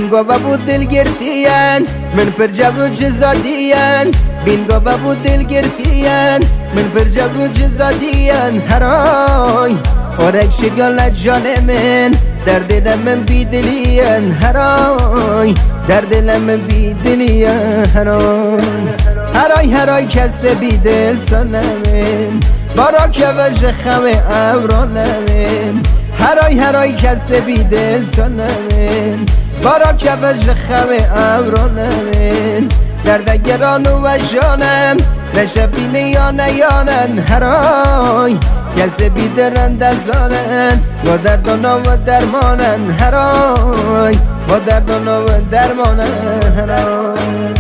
بینگو بود دلگرتیان من پر جبر و جزادیان بینگو بود دلگرتیان من پر جبر و جزادیان هرای اورک شگل جان من در دل من بیدلیان هرای در دل من بیدلیان هرای هرای کس بیدل سنمین بارا که وجه خمه ابرانمین هرای کس بیدل سنمین بارا که وجه خمه ابرانمین درد گران و جانم نشفین یانن هرای کس بیدرند ازانن و دردانا و درمانن هرای و دردانا و درمانن هرای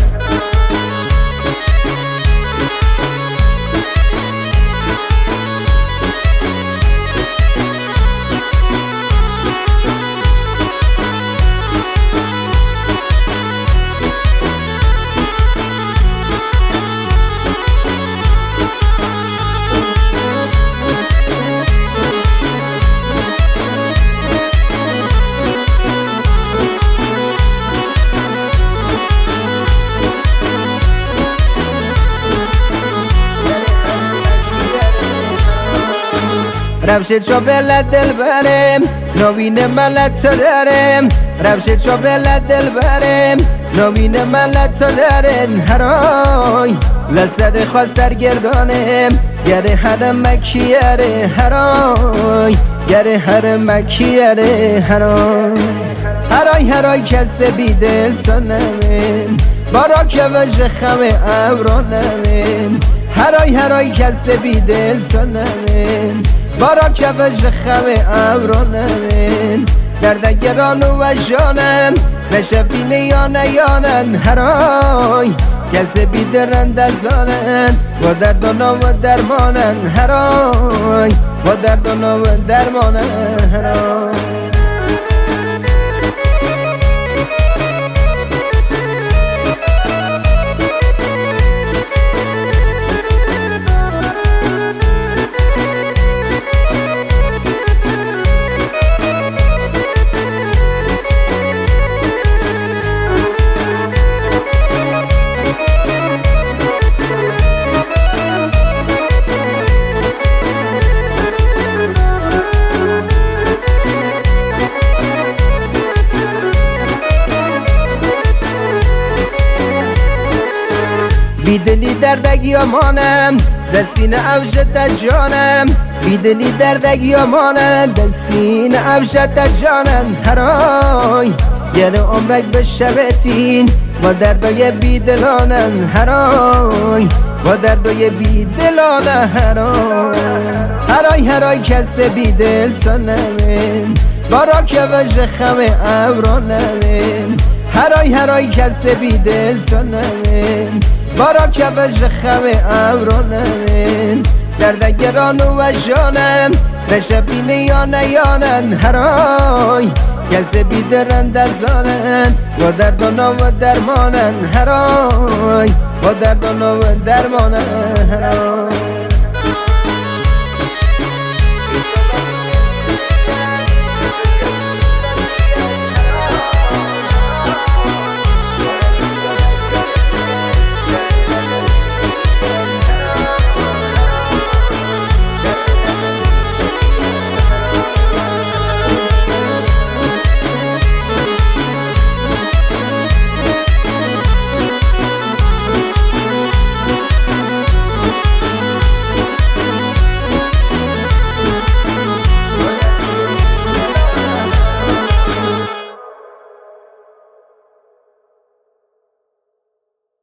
رفشت شو بلد دل برم نوین ملت تو دارم رفشت شو بلد دل برم نوین ملت تو دارن هرای لسد خواست سرگردانم گره حرم مکیاره هرای گره حرم مکیاره هرای کس بیدل سنمین بارا که وجه خمه ابرانمین هرای کس بیدل سنمین بارا که وجه خمه ابرانمین درد گران و جانم نشفتین یانن هرای کس بیدرند ازانن و دردانا و درمانن هرای و دردانا و درمانن هرای بیدلی دردگی امانم دستین افشت جانم بیدلی دردگی امانم دستین افشت جانم هرای گل عمرک به شبتین و دردای بیدلانم هرای و دردای بیدلانم هرای کس بیدل سنمین بارا که وجه خمه ابرانمین هرای کس بیدل سنمین بارا که وجه خمه ابرانمین درد گران و جانم نشفین یانن هرای کس بیدرند ازانن و دردانا و درمانن هرای و دردانا و درمانن هرای